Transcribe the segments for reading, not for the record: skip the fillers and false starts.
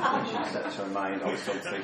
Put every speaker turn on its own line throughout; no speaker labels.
when she sets her mind on something.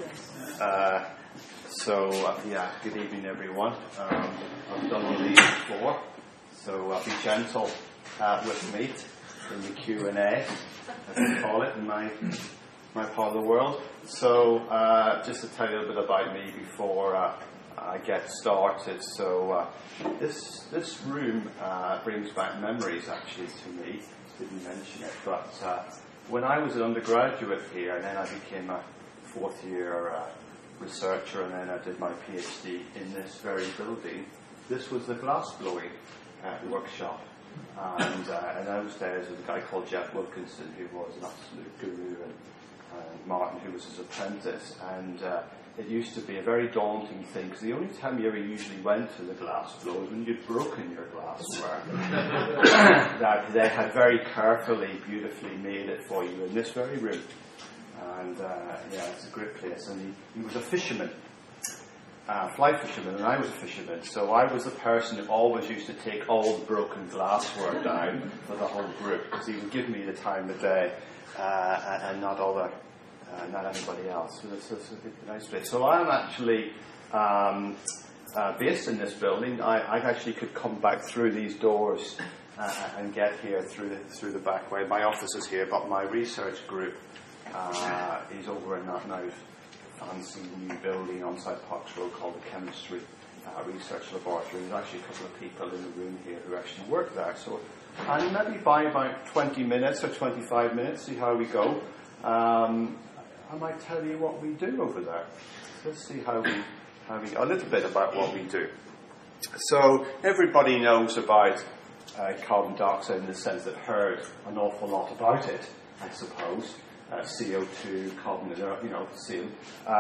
Good evening, everyone. I've done all these before, so be gentle with me in the Q&A, as we call it in my part of the world. So, just to tell you a little bit about me before I get started. So, this room brings back memories, actually, to me. Didn't mention it, but when I was an undergraduate here, and then I became a fourth-year researcher, and then I did my PhD in this very building. This was the glass blowing workshop, and in those days there was a guy called Jeff Wilkinson who was an absolute guru, and Martin who was his apprentice, and it used to be a very daunting thing, because the only time you ever usually went to the glass blow was when you'd broken your glassware. That they had very carefully, beautifully made it for you in this very room. And it's a great place. And he was a fisherman, fly fisherman, and I was a fisherman. So I was the person who always used to take all the broken glassware down for the whole group, because he would give me the time of day and not anybody else. So it's a nice place. So I'm actually based in this building. I actually could come back through these doors and get here through the back way. My office is here, but my research group is over in that now fancy new building on South Parks Road called the Chemistry Research Laboratory. There's actually a couple of people in the room here who actually work there. So and maybe by about 20 minutes or 25 minutes, see how we go. I might tell you what we do over there. Let's see how we a little bit about what we do. So everybody knows about carbon dioxide in the sense that heard an awful lot about it, I suppose. CO2, carbon, seal.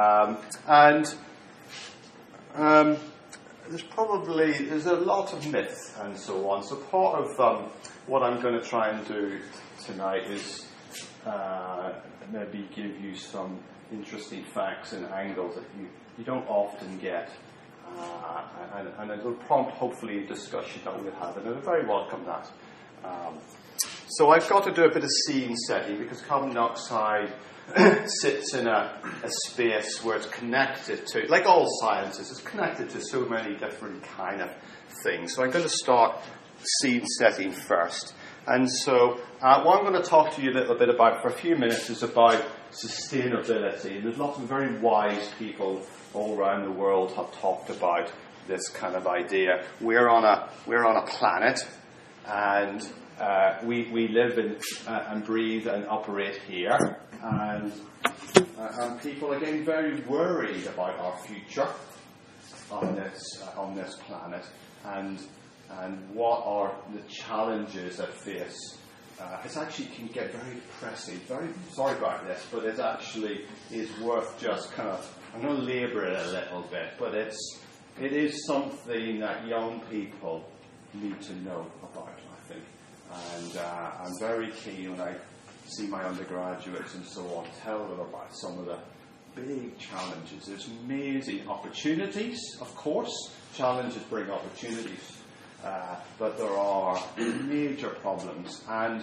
There's a lot of myth and so on. So part of what I'm going to try and do tonight is maybe give you some interesting facts and angles that you don't often get, and it will prompt hopefully a discussion that we'll have, and I very welcome that. So I've got to do a bit of scene setting, because carbon dioxide sits in a space where it's connected to, like all sciences, it's connected to so many different kind of things. So I'm going to start scene setting first. And so what I'm going to talk to you a little bit about for a few minutes is about sustainability. And there's lots of very wise people all around the world have talked about this kind of idea. We're on a planet, and we live in and breathe and operate here, and people are getting very worried about our future on this planet, and what are the challenges that face. It actually can get very depressing. Very sorry about this, but it actually is worth just kind of, I'm going to labour it a little bit, but it is something that young people need to know about, I think. And I'm very keen when I see my undergraduates and so on, tell them about some of the big challenges. There's amazing opportunities, of course. Challenges bring opportunities. But there are major problems, and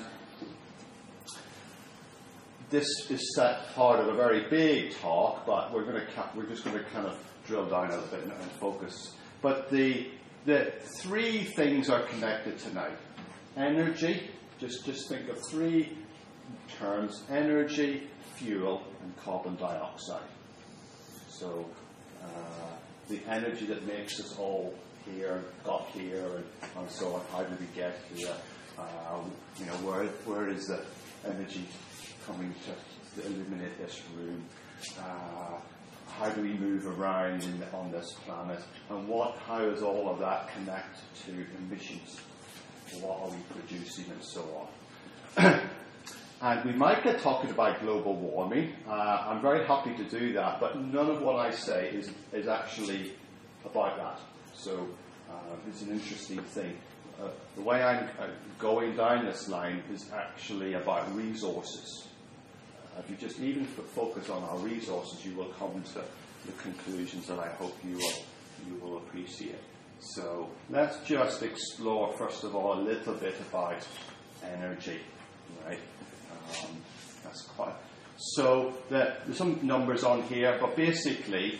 this is set part of a very big talk, but we're just going to kind of drill down a little bit and focus. But the three things are connected tonight. Energy, just think of three terms: energy, fuel, and carbon dioxide. So the energy that makes us all here, got here, and so on. How did we get here? Where is the energy coming to illuminate this room? How do we move around on this planet? And how does all of that connect to emissions? What are we producing, and so on? And we might get talking about global warming. I'm very happy to do that, but none of what I say is actually about that. So it's an interesting thing. The way I'm going down this line is actually about resources. If you just even focus on our resources, you will come to the conclusions that I hope you will appreciate. So let's just explore, first of all, a little bit about energy. Right? That's So there's some numbers on here, but basically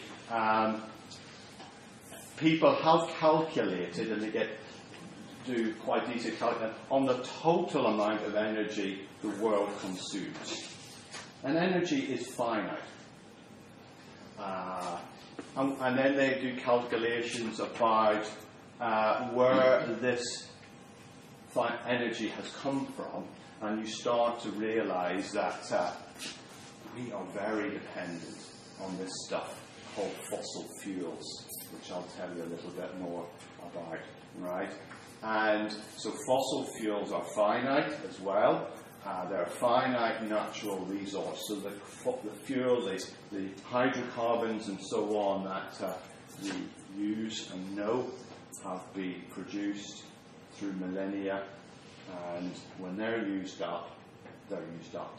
people have calculated, and they do quite easy calculation, on the total amount of energy the world consumes. And energy is finite. And then they do calculations about where this energy has come from, and you start to realize that we are very dependent on this stuff called fossil fuels, which I'll tell you a little bit more about, right? And so fossil fuels are finite as well. They're a finite natural resource. So the fuel, the hydrocarbons and so on that we use and know have been produced through millennia, and when they're used up, they're used up.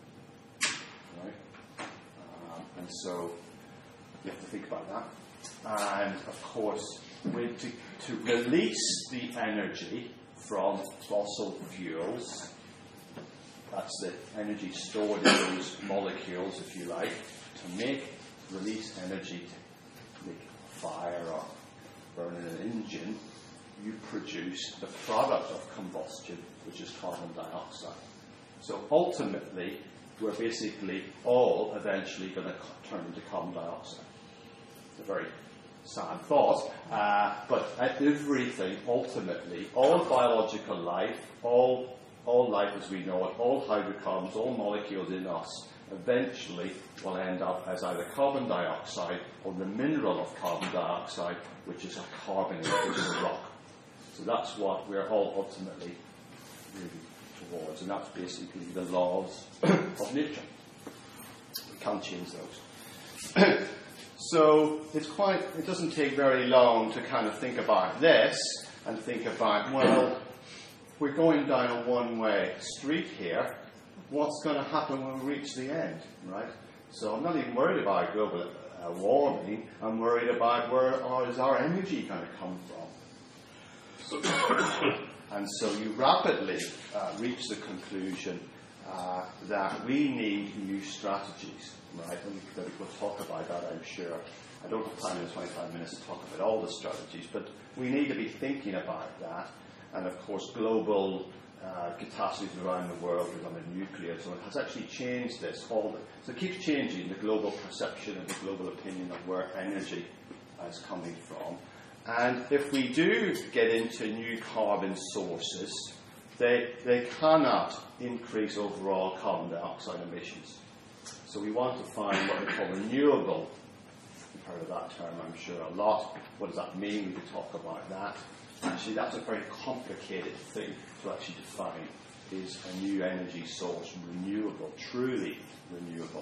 Right? And so you have to think about that. And of course, to release the energy from fossil fuels, that's the energy stored in those molecules, if you like, to release energy to make a fire or burn in an engine, you produce the product of combustion, which is carbon dioxide. So ultimately, we're basically all eventually going to turn into carbon dioxide. It's a very sad thought, but everything, ultimately, all biological life, all life as we know it, all hydrocarbons, all molecules in us, eventually will end up as either carbon dioxide or the mineral of carbon dioxide, which is a carbonate, which is a rock. So that's what we're all ultimately moving towards, and that's basically the laws of nature. We can't change those. So it doesn't take very long to kind of think about this and think about, well, we're going down a one-way street here. What's going to happen when we reach the end, right? So I'm not even worried about global warming. I'm worried about where is our energy going to come from. And so you rapidly reach the conclusion that we need new strategies, right? And we'll talk about that, I'm sure. I don't have time in 25 minutes to talk about all the strategies, but we need to be thinking about that. And of course, global catastrophes around the world regarding nuclear, so it has actually changed this. So it keeps changing the global perception and the global opinion of where energy is coming from. And if we do get into new carbon sources, they cannot increase overall carbon dioxide emissions. So we want to find what we call renewable. You've heard of that term, I'm sure, a lot. What does that mean? We could talk about that. Actually, that's a very complicated thing to actually define. Is a new energy source renewable, truly renewable?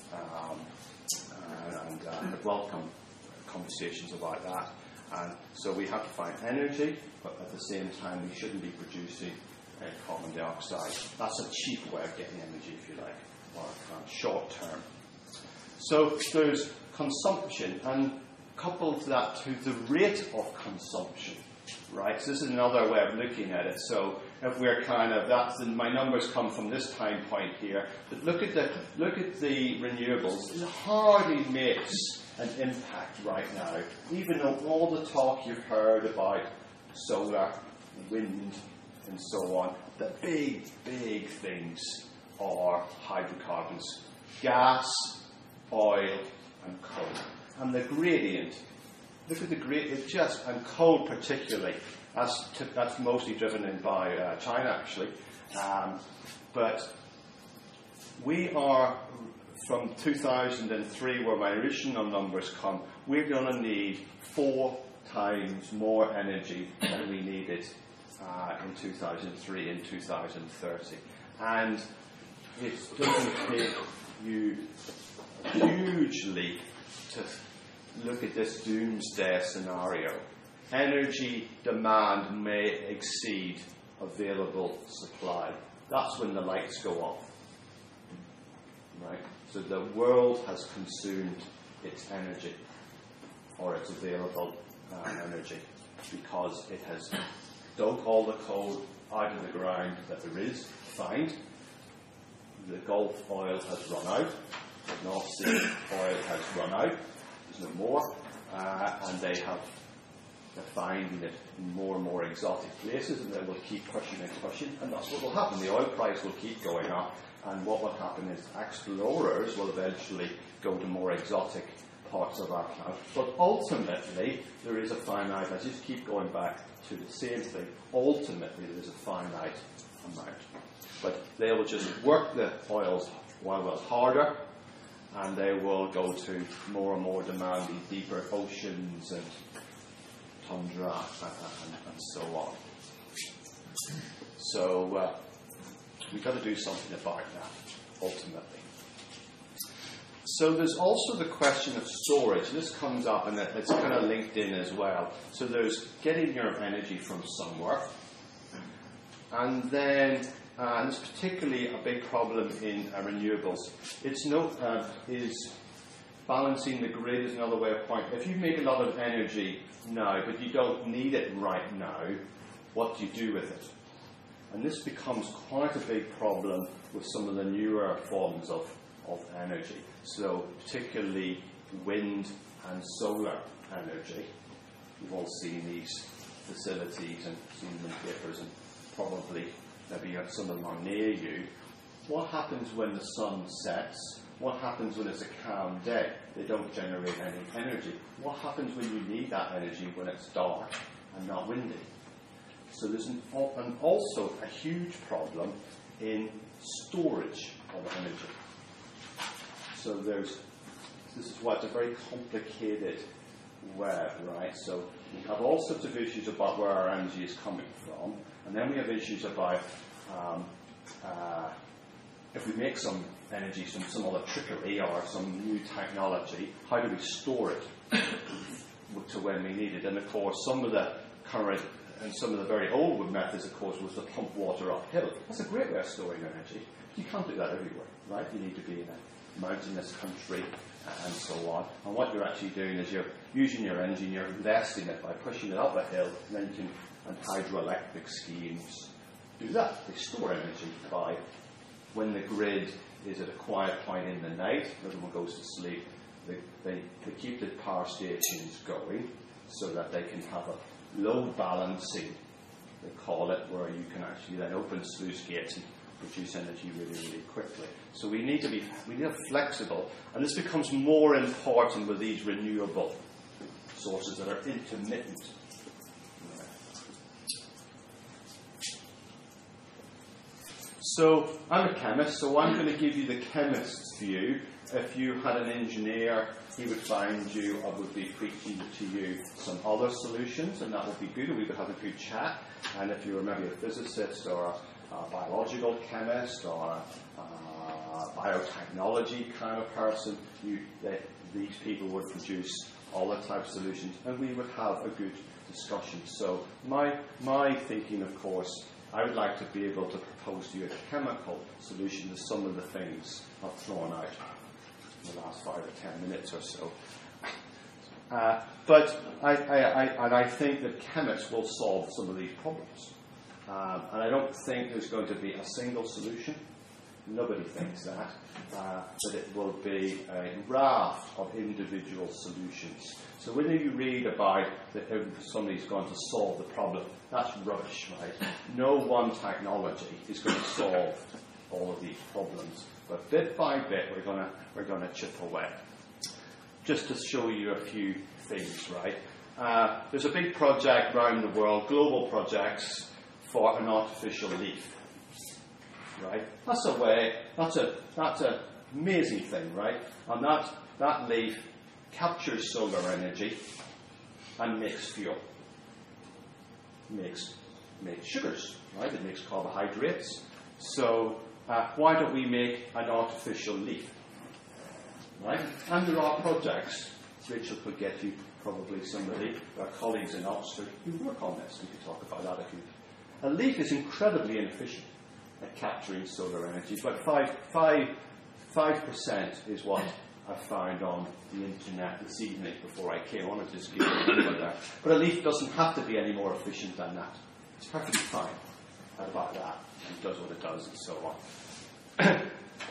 And I welcome conversations about that. And so we have to find energy, but at the same time we shouldn't be producing carbon dioxide. That's a cheap way of getting energy, if you like, or kind of short term. So there's consumption, and coupled to that to the rate of consumption. Right, so this is another way of looking at it. So if we're my numbers come from this time point here. But look at the renewables. It hardly makes an impact right now, even though all the talk you've heard about solar, wind, and so on. The big things are hydrocarbons, gas, oil, and coal, and the gradient. Look at the gradient, and coal particularly. That's mostly driven in by China, actually. But we are, from 2003, where my original numbers come, we're going to need 4 times more energy than we needed in 2003 and 2030. And it doesn't take you a huge leap to look at this doomsday scenario. Energy demand may exceed available supply. That's when the lights go off. Right? So the world has consumed its energy, or its available energy, because it has dug all the coal out of the ground that there is, the Gulf oil has run out, the North Sea oil has run out, there's no more, and they're finding it in more and more exotic places, and they will keep pushing and pushing, and that's what will happen. The oil price will keep going up, and what will happen is explorers will eventually go to more exotic parts of our planet. But ultimately, there is a finite, I just keep going back to the same thing, ultimately there is a finite amount. But they will just work the oil wells harder, and they will go to more and more demanding deeper oceans and tundra and so on. So we've got to do something about that, ultimately. So there's also the question of storage. This comes up, and it's kind of linked in as well. So there's getting your energy from somewhere, and then and it's particularly a big problem in renewables. Is balancing the grid is another way of pointing. If you make a lot of energy now, but you don't need it right now, what do you do with it? And this becomes quite a big problem with some of the newer forms of energy. So particularly wind and solar energy. You've all seen these facilities and seen them in papers, and probably maybe some of them are near you. What happens when the sun sets? What happens when it's a calm day? They don't generate any energy. What happens when you need that energy when it's dark and not windy? So there's also a huge problem in storage of energy. So this is why it's a very complicated web, right? So we have all sorts of issues about where our energy is coming from, and then we have issues about if we make some energy, some other trickery or some new technology, how do we store it to when we need it? And of course, some of the current and some of the very old methods, of course, was to pump water uphill. That's a great way of storing energy. You can't do that everywhere, right? You need to be in a mountainous country and so on. And what you're actually doing is you're using your energy and you're investing it by pushing it up a hill, and then you can, and hydroelectric schemes do that. They store energy by, when the grid is at a quiet point in the night, everyone goes to sleep, they keep the power stations going so that they can have a load balancing, they call it, where you can actually then open sluice gates and produce energy really, really quickly. So we need to be flexible, and this becomes more important with these renewable sources that are intermittent. So I'm a chemist, so I'm going to give you the chemist's view. If you had an engineer, he would find you, or would be preaching to you some other solutions, and that would be good, and we would have a good chat. And if you were maybe a physicist or a biological chemist or a biotechnology kind of person, these people would produce all the type of solutions, and we would have a good discussion. So my thinking, of course, I would like to be able to propose to you a chemical solution to some of the things I've thrown out in the last 5 or 10 minutes or so. But I think that chemists will solve some of these problems. And I don't think there's going to be a single solution. Nobody thinks that. But it will be a raft of individual solutions. So when you read about that somebody's going to solve the problem, that's rubbish, right? No one technology is going to solve all of these problems. But bit by bit, we're going to chip away. Just to show you a few things, right? There's a big project around the world, global projects, for an artificial leaf, right? That's an amazing thing, right? And that leaf captures solar energy and makes fuel, makes sugars, right? It makes carbohydrates. So why don't we make an artificial leaf, right? And there are projects. Rachel could get you probably somebody, our colleagues in Oxford, who work on this. We could talk about that if you. A leaf is incredibly inefficient at capturing solar energy, but 5% is what I found on the internet this evening before I came on. I just give you a number there. But a leaf doesn't have to be any more efficient than that. It's perfectly fine at about that. It does what it does and so on.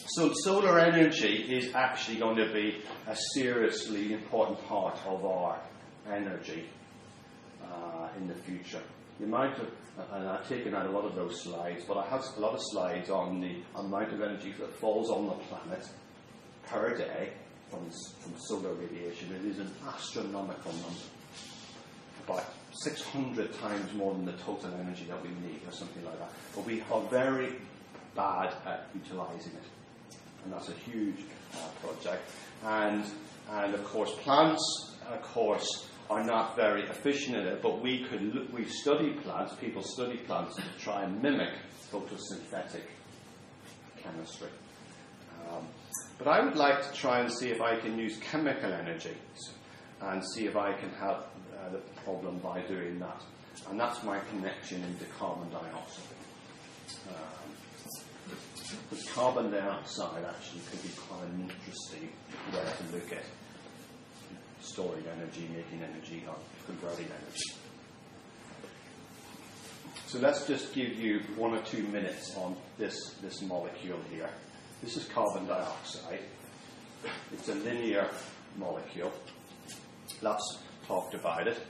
So solar energy is actually going to be a seriously important part of our energy in the future. The amount of, and I've taken out a lot of those slides, but I have a lot of slides on the amount of energy that falls on the planet per day from solar radiation. It is an astronomical number, about 600 times more than the total energy that we need, or something like that. But we are very bad at utilising it, and that's a huge project. And of course, plants, of course, are not very efficient in it, but we study plants, people study plants to try and mimic photosynthetic chemistry. But I would like to try and see if I can use chemical energy and see if I can help the problem by doing that. And that's my connection into carbon dioxide. Because carbon dioxide actually could be quite an interesting way to look at storing energy, making energy, or converting energy. So let's just give you 1 or 2 minutes on this molecule here. This is carbon dioxide. It's a linear molecule. Let's talk about it.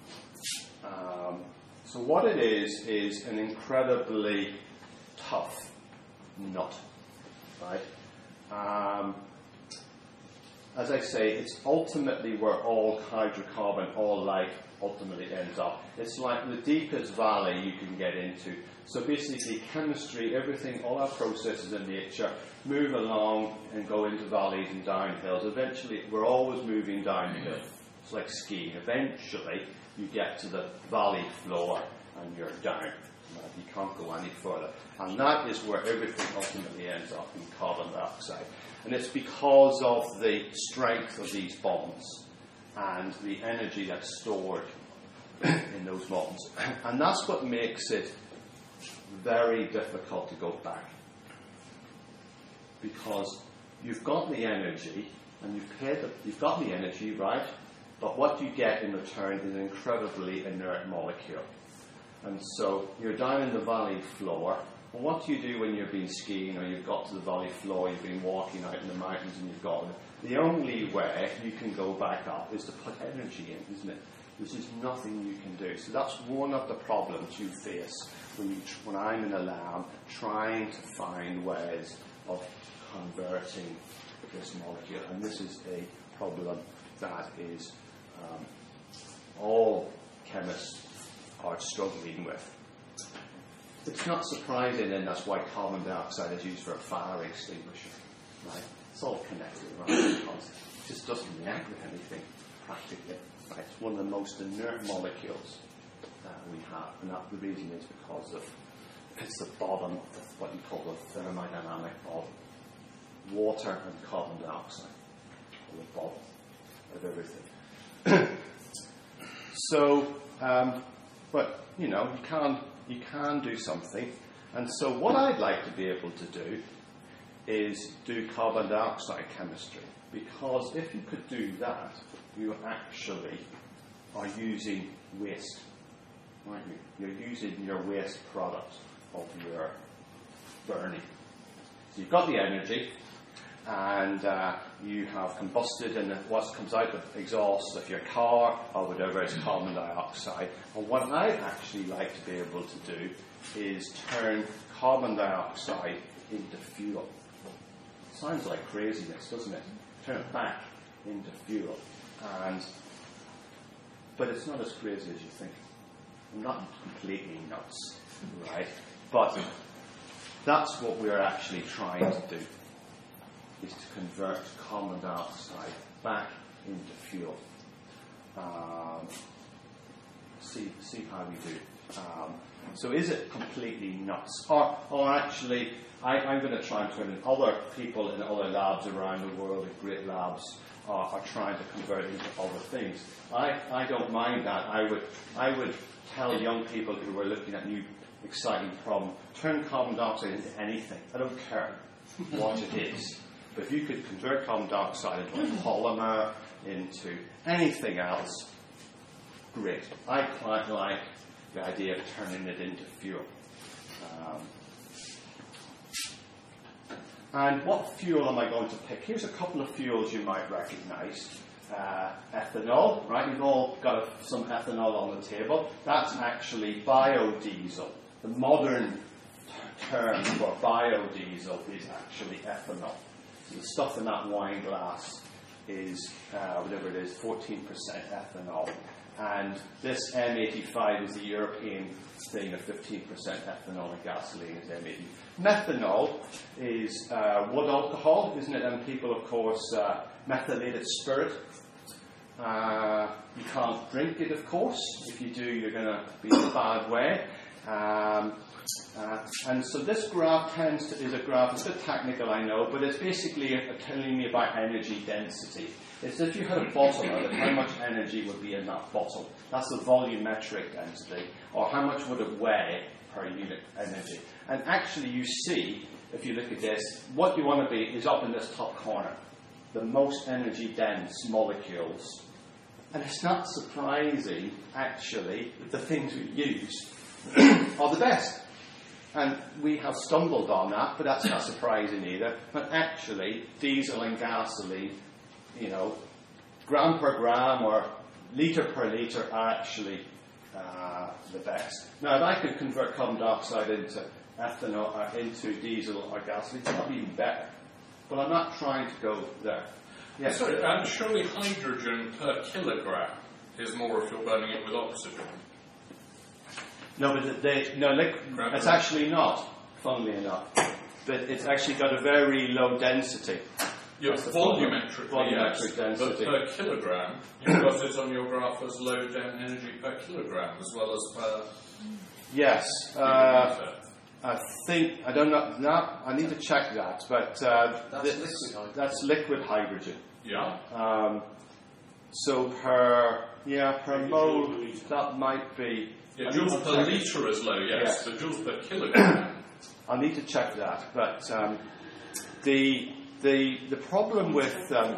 So what it is an incredibly tough nut, right? As I say, it's ultimately where all hydrocarbon, all life ultimately ends up. It's like the deepest valley you can get into. So basically chemistry, everything, all our processes in nature move along and go into valleys and downhills. Eventually, we're always moving downhill. It's like skiing. Eventually, you get to the valley floor and you're down. You can't go any further. And that is where everything ultimately ends up, in carbon dioxide. And it's because of the strength of these bonds and the energy that's stored in those bonds. And that's what makes it very difficult to go back. Because you've got the energy, and you've got the energy, right? But what you get in return is an incredibly inert molecule. And so you're down in the valley floor. And what do you do when you've been skiing or you've got to the valley floor, you've been walking out in the mountains and you've got it? The only way you can go back up is to put energy in, isn't it? There's just nothing you can do. So that's one of the problems you face when I'm in a lab trying to find ways of converting this molecule. And this is a problem that is all chemists are struggling with. It's not surprising then that's why carbon dioxide is used for a fire extinguisher, right? It's all connected, right? Because it just doesn't react with anything, practically. Right? It's one of the most inert molecules that we have, and the reason is because of it's the bottom of what you call the thermodynamic of water and carbon dioxide, or the bottom of everything. So, but you know, you can do something, and so what I'd like to be able to do is do carbon dioxide chemistry, because if you could do that, you actually are using waste, aren't you? You're using your waste product of your burning. So you've got the energy, and you have combusted, and what comes out of exhaust of your car or whatever is carbon dioxide. And what I'd actually like to be able to do is turn carbon dioxide into fuel. Sounds like craziness, doesn't it? Turn it back into fuel. But it's not as crazy as you think. I'm not completely nuts, right? But that's what we're actually trying to do, is to convert carbon dioxide back into fuel. See how we do. So is it completely nuts? Or actually, I'm going to try and turn it. Other people in other labs around the world, in great labs, are trying to convert it into other things. I don't mind that. I would tell young people who are looking at new, exciting problem, turn carbon dioxide into anything. I don't care what it is. But if you could convert carbon dioxide into a polymer, into anything else, great. I quite like the idea of turning it into fuel. And what fuel am I going to pick? Here's a couple of fuels you might recognise. Ethanol, right? We've all got some ethanol on the table. That's actually biodiesel. The modern term for biodiesel is actually ethanol. The stuff in that wine glass is, whatever it is, 14% ethanol. And this M85 is the European thing of 15% ethanol and gasoline is M80. Methanol is wood alcohol, isn't it? And people, of course, methylated spirit. You can't drink it, of course. If you do, you're going to be in a bad way. And so this graph is a graph, it's a bit technical, I know, but it's basically telling me about energy density. It's if you had a bottle of it, how much energy would be in that bottle. That's the volumetric density, or how much would it weigh per unit energy. And actually you see, if you look at this, what you want to be is up in this top corner. The most energy dense molecules. And it's not surprising, actually, that the things we use are the best. And we have stumbled on that, but that's not surprising either. But actually, diesel and gasoline, gram per gram or litre per litre are actually the best. Now, if I could convert carbon dioxide into ethanol or into diesel or gasoline, it's probably even better. But I'm not trying to go there. Yes.
Sorry, surely hydrogen per kilogram is more if you're burning it with oxygen.
No, but it's actually not, funnily enough. But it's actually got a very low density.
Yes, volumetric density. But per kilogram, you've got it on your graph as low energy per kilogram as well as per...
Yes. I think, I don't know, no, I need to check that, but that's liquid hydrogen.
Yeah.
So per mole, that might be...
Yeah, joules per litre is low, yes, but joules per kilogram.
I'll need to check that, but the problem with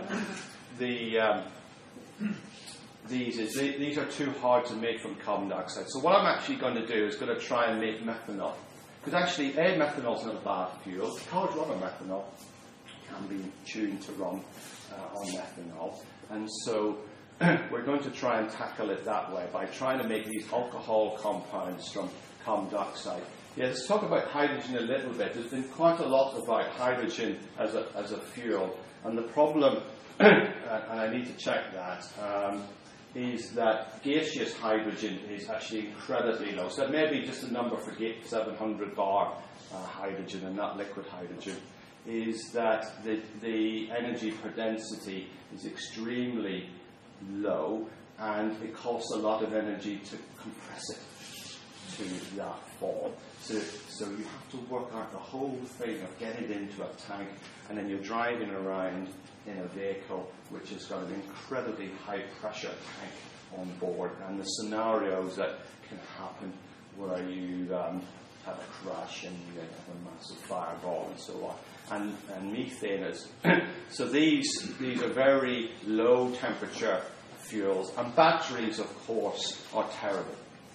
these is these are too hard to make from carbon dioxide. So what I'm actually going to do is going to try and make methanol. Because actually, methanol is not a bad fuel. Cars run on methanol, can be tuned to run on methanol. And so we're going to try and tackle it that way by trying to make these alcohol compounds from carbon dioxide. Yeah, let's talk about hydrogen a little bit. There's been quite a lot about hydrogen as a fuel. And the problem, and I need to check that, is that gaseous hydrogen is actually incredibly low. So that may be just a number for 700 bar hydrogen and not liquid hydrogen, is that the energy per density is extremely low, and it costs a lot of energy to compress it to that form. So you have to work out the whole thing of getting it into a tank, and then you're driving around in a vehicle which has got an incredibly high pressure tank on board, and the scenarios that can happen where you have a crash and you have a massive fireball and so on. And methane is so these are very low temperature fuels, and batteries of course are terrible.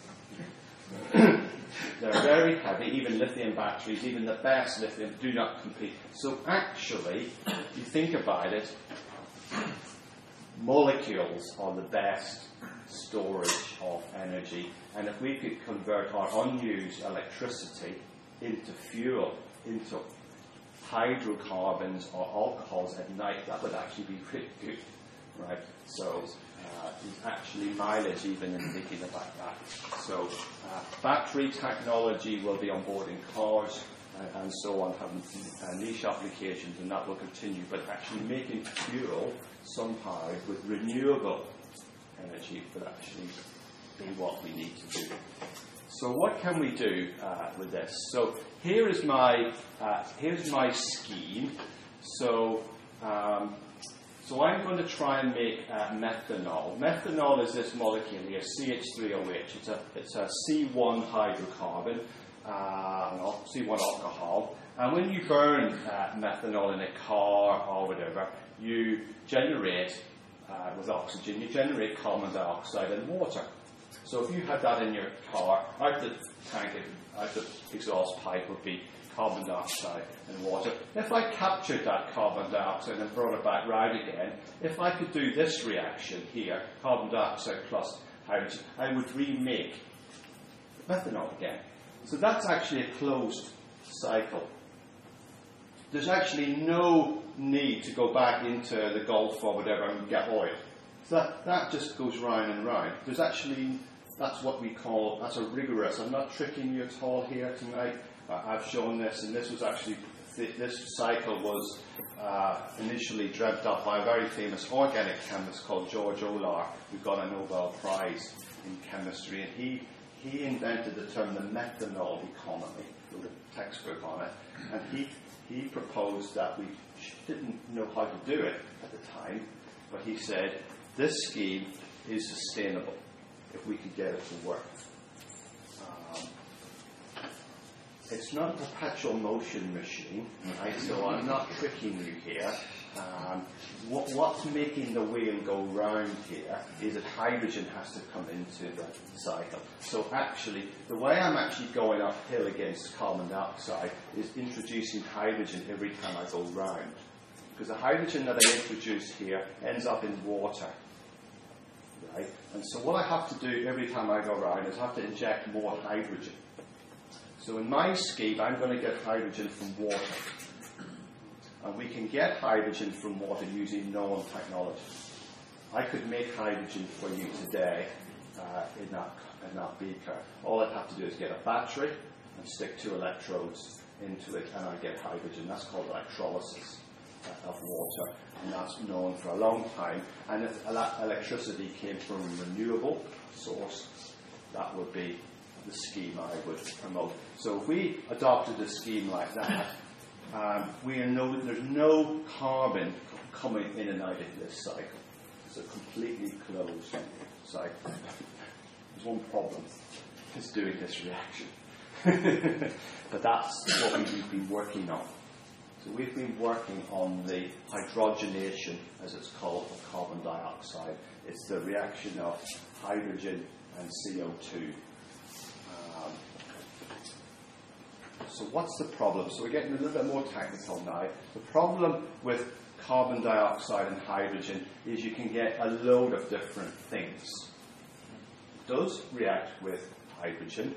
They're very heavy, even lithium batteries, even the best lithium do not compete. So actually, if you think about it, molecules are the best storage of energy. And if we could convert our unused electricity into fuel, into hydrocarbons or alcohols at night, that would actually be pretty good, right? So there's actually mileage even in thinking about that. So battery technology will be on board in cars and so on, having niche applications, and that will continue. But actually making fuel somehow with renewable energy would actually be what we need to do. So what can we do with this? So here's my scheme. So I'm going to try and make methanol. Methanol is this molecule here, CH3OH. It's a C1 hydrocarbon, C1 alcohol. And when you burn methanol in a car or whatever, you generate, with oxygen, you generate carbon dioxide and water. So if you had that in your car, out the tank, out the exhaust pipe would be carbon dioxide and water. If I captured that carbon dioxide and brought it back round again, if I could do this reaction here, carbon dioxide plus hydrogen, I would remake methanol again. So that's actually a closed cycle. There's actually no need to go back into the Gulf or whatever and get oil. So that just goes round and round. There's actually, that's what we call, that's a rigorous, I'm not tricking you at all here tonight. I've shown this, and this was actually, this cycle was initially dreamt up by a very famous organic chemist called George Olar, who got a Nobel Prize in chemistry, and he invented the term the methanol economy, wrote a textbook on it, and he proposed that we didn't know how to do it at the time, but he said, this scheme is sustainable if we could get it to work. It's not a perpetual motion machine, right? So I'm not tricking you here. What's making the wheel go round here is that hydrogen has to come into the cycle. So actually, the way I'm actually going uphill against carbon dioxide is introducing hydrogen every time I go round. Because the hydrogen that I introduce here ends up in water. Right? And so what I have to do every time I go round is I have to inject more hydrogen. So in my scheme, I'm going to get hydrogen from water. And we can get hydrogen from water using known technology. I could make hydrogen for you today in that beaker. All I'd have to do is get a battery and stick 2 electrodes into it, and I get hydrogen. That's called electrolysis of water, and that's known for a long time. And if electricity came from a renewable source, that would be the scheme I would promote. So if we adopted a scheme like that, there's no carbon coming in and out of this cycle. It's a completely closed cycle. There's one problem. It's doing this reaction. But that's what we've been working on. So we've been working on the hydrogenation, as it's called, of carbon dioxide. It's the reaction of hydrogen and CO2. So what's the problem? So we're getting a little bit more technical now. The problem with carbon dioxide and hydrogen is you can get a load of different things. It does react with hydrogen,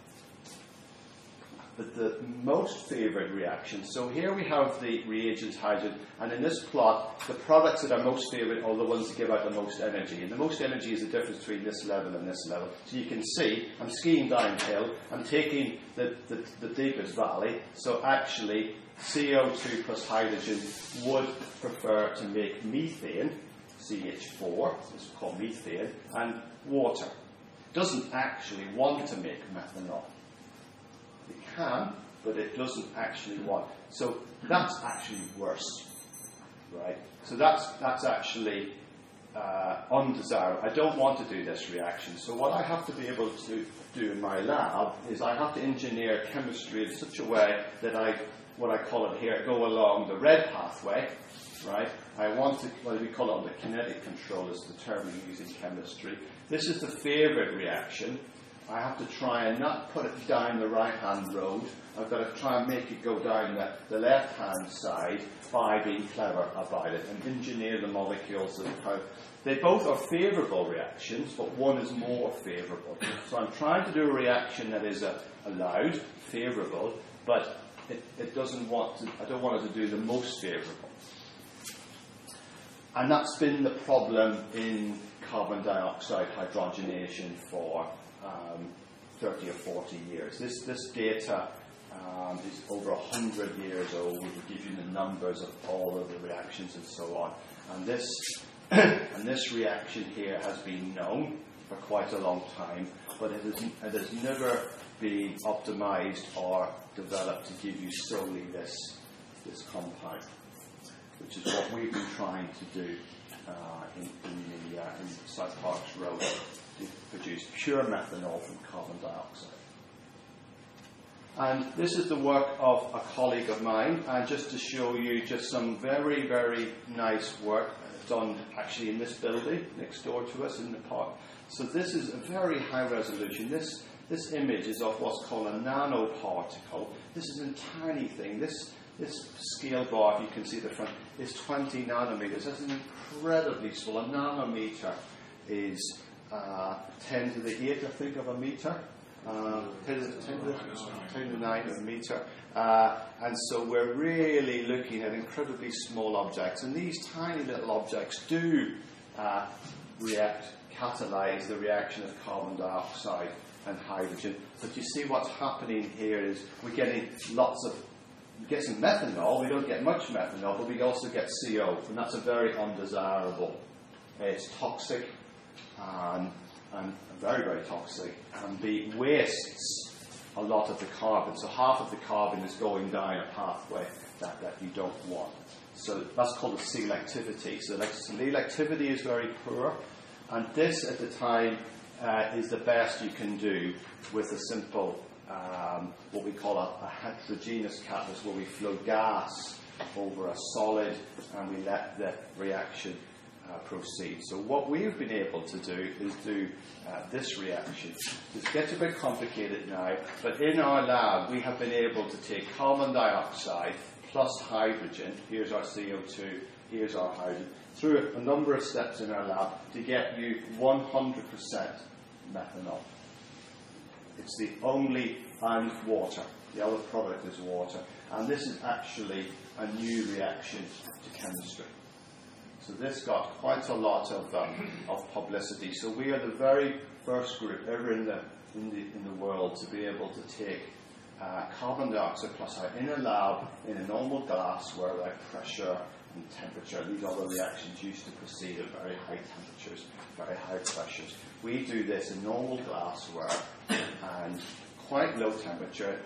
but the most favoured reaction, so here we have the reagents hydrogen, and in this plot, the products that are most favoured are the ones that give out the most energy. And the most energy is the difference between this level and this level. So you can see, I'm skiing downhill, I'm taking the deepest valley, so actually CO2 plus hydrogen would prefer to make methane, CH4, this is called methane, and water. It doesn't actually want to make methanol. It can, but it doesn't actually want. So that's actually worse, right? So that's actually undesirable. I don't want to do this reaction. So what I have to be able to do in my lab is I have to engineer chemistry in such a way that what I call it here, go along the red pathway, right? I want to, what we call it the kinetic control is the term we use in chemistry. This is the favourite reaction. I have to try and not put it down the right-hand road. I've got to try and make it go down the left-hand side by being clever about it and engineer the molecules. They both are favourable reactions, but one is more favourable. So I'm trying to do a reaction that is allowed, favourable, but it doesn't want to, I don't want it to do the most favourable. And that's been the problem in carbon dioxide hydrogenation for 30 or 40 years. This data is over 100 years old. We give you the numbers of all of the reactions and so on. And this reaction here has been known for quite a long time, but it has never been optimized or developed to give you solely this compound, which is what we've been trying to do in South Parkes Road, to produce pure methanol from carbon dioxide. And this is the work of a colleague of mine, and just to show you just some very, very nice work done actually in this building next door to us in the park. So this is a very high resolution. This image is of what's called a nanoparticle. This is a tiny thing. This scale bar, if you can see the front, is 20 nanometers. That's an incredibly small. A nanometer is 10 to the 8, I think, of a meter. 10 to the 9 of a meter. And so we're really looking at incredibly small objects. And these tiny little objects do catalyze the reaction of carbon dioxide and hydrogen. But you see what's happening here is we're getting we get some methanol. We don't get much methanol, but we also get CO, and that's a very undesirable. It's toxic and very, very toxic, and it wastes a lot of the carbon. So half of the carbon is going down a pathway that you don't want. So that's called the selectivity. So the selectivity is very poor, and this at the time is the best you can do with a simple, what we call a heterogeneous catalyst, where we flow gas over a solid and we let the reaction proceed. So what we've been able to do is do this reaction. It gets a bit complicated now, but in our lab we have been able to take carbon dioxide plus hydrogen, here's our CO2, here's our hydrogen, through a number of steps in our lab to get you 100% methanol. It's the only, and water. The other product is water. And this is actually a new reaction to chemistry. So this got quite a lot of publicity. So we are the very first group ever in the world to be able to take carbon dioxide plus in a lab in a normal glass where pressure and temperature, these other reactions used to proceed at very high temperatures, very high pressures. We do this in normal glassware and quite low temperature,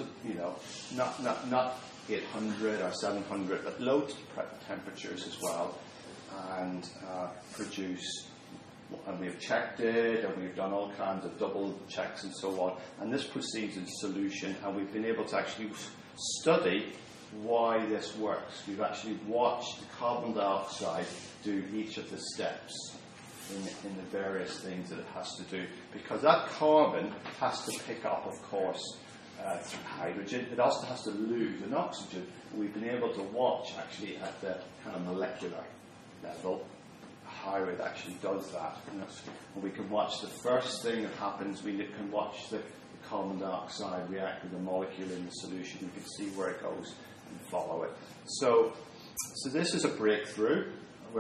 not 800 or 700, but low temperatures as well, and produce. And we've checked it, and we've done all kinds of double checks and so on. And this proceeds in solution, and we've been able to actually study why this works. We've actually watched the carbon dioxide do each of the steps in the various things that it has to do. Because that carbon has to pick up, of course, hydrogen. It also has to lose an oxygen. We've been able to watch, actually, at the kind of molecular level, how it actually does that. And we can watch the first thing that happens. We can watch the carbon dioxide react with the molecule in the solution. We can see where it goes and follow it. So this is a breakthrough.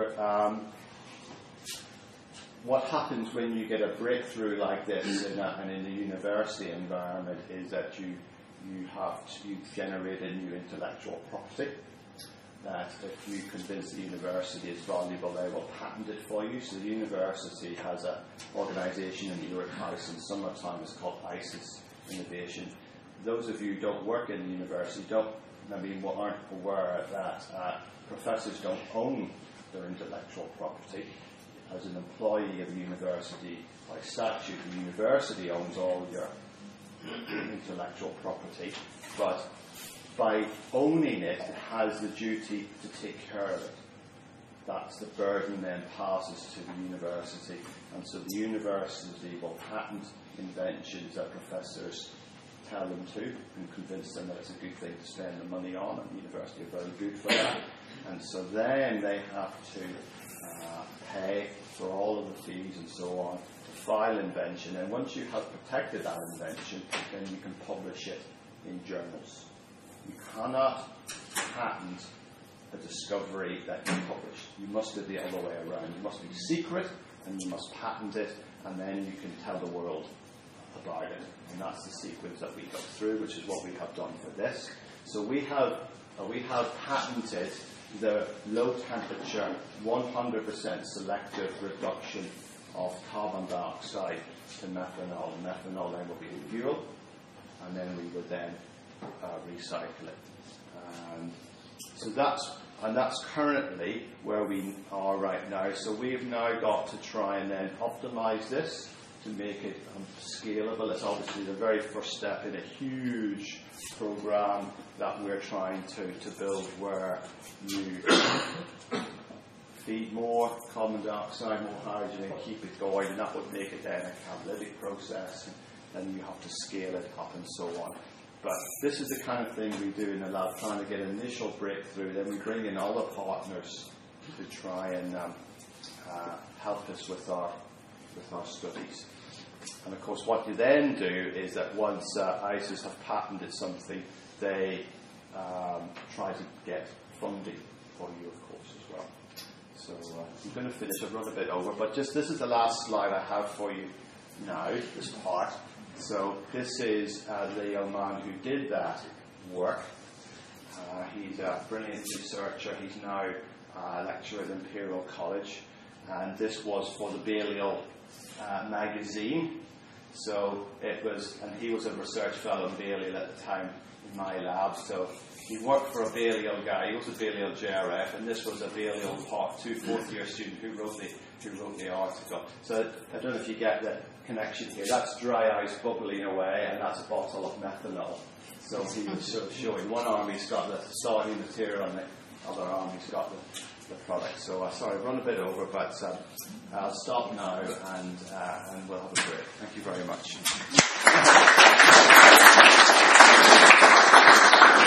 What happens when you get a breakthrough like this in a university environment is that you've generated new intellectual property. That if you convince the university it's valuable, they will patent it for you. So the university has an organisation in the Europe House in summertime. It's called ISIS Innovation. Those of you who don't work in the university aren't aware that professors don't own their intellectual property. As an employee of the university, by statute, the university owns all your intellectual property, but by owning it, it has the duty to take care of it. That's the burden then passes to the university. And so the university will patent inventions that professors tell them to and convince them that it's a good thing to spend the money on, and the university are very good for that. And so then they have to pay for all of the fees and so on to file invention. And once you have protected that invention, then you can publish it in journals. You cannot patent a discovery that you publish. You must do the other way around. You must be secret, and you must patent it, and then you can tell the world about it. And that's the sequence that we go through, which is what we have done for this. So we have patented the low temperature, 100% selective reduction of carbon dioxide to methanol. Methanol then will be the fuel, and then we would then recycle it. So that's currently where we are right now. So we've now got to try and then optimize this to make it scalable. It's obviously the very first step in a huge program that we're trying to build, where you feed more carbon dioxide, more hydrogen, and keep it going, and that would make it then a catalytic process. then you have to scale it up and so on. But this is the kind of thing we do in the lab, trying to get an initial breakthrough. Then we bring in other partners to try and help us with our studies. And of course, what you then do is that once ICES have patented something, they try to get funding for you, of course, as well. So I'm going to finish. I've run a bit over, but just this is the last slide I have for you now, this part. So this is the young man who did that work. He's a brilliant researcher. He's now a lecturer at Imperial College. And this was for the Balliol magazine. So it was, and he was a research fellow in Balliol at the time in my lab. So he worked for a Balliol guy. He was a Balliol JRF, and this was a Balliol Part 2 fourth-year student who wrote the article. So I don't know if you get the connection here. That's dry ice bubbling away, and that's a bottle of methanol. So he was sort of showing one arm he's got the starting material, and the other arm he's got the product. So sorry, I've run a bit over, but I'll stop now and we'll have a break. Thank you very much.